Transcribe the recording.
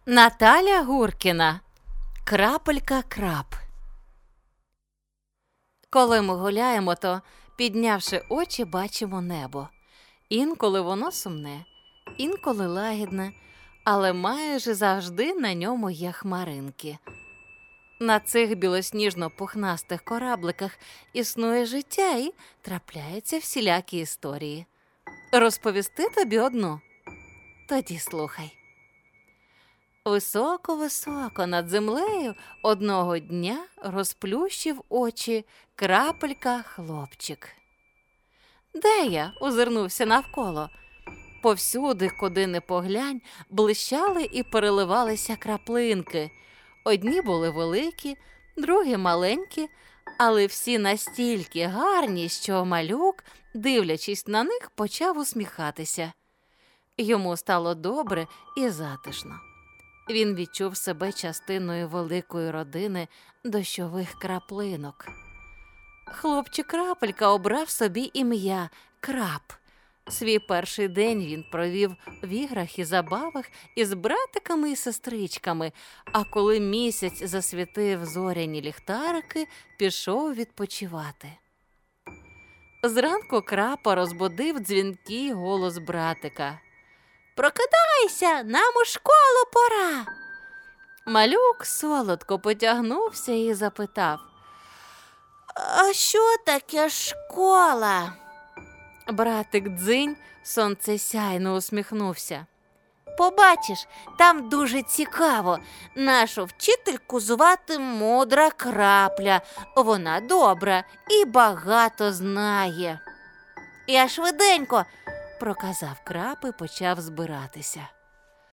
Наталя Гуркіна. Крапелька-крап. Коли ми гуляємо, то, піднявши очі, бачимо небо. Інколи воно сумне, інколи лагідне, але майже завжди на ньому є хмаринки. На цих білосніжно-пухнастих корабликах існує життя і трапляються всілякі історії. Розповісти тобі одну? Тоді слухай. Високо-високо над землею одного дня розплющив очі крапелька-хлопчик. «Де я?» – озирнувся навколо. Повсюди, куди не поглянь, блищали і переливалися краплинки. Одні були великі, другі маленькі, але всі настільки гарні, що малюк, дивлячись на них, почав усміхатися. Йому стало добре і затишно. Він відчув себе частиною великої родини дощових краплинок. Хлопчик-крапелька обрав собі ім'я – Крап. Свій перший день він провів в іграх і забавах із братиками і сестричками, а коли місяць засвітив зоряні ліхтарики, пішов відпочивати. Зранку Крапа розбудив дзвінкий голос братика. «Прокидайся, нам у школу пора!» Малюк солодко потягнувся і запитав. «А що таке школа?» Братик Дзинь сонцесяйно усміхнувся. «Побачиш, там дуже цікаво. Нашу вчительку звати Мудра Крапля. Вона добра і багато знає». «Я швиденько!» – проказав Крап і почав збиратися.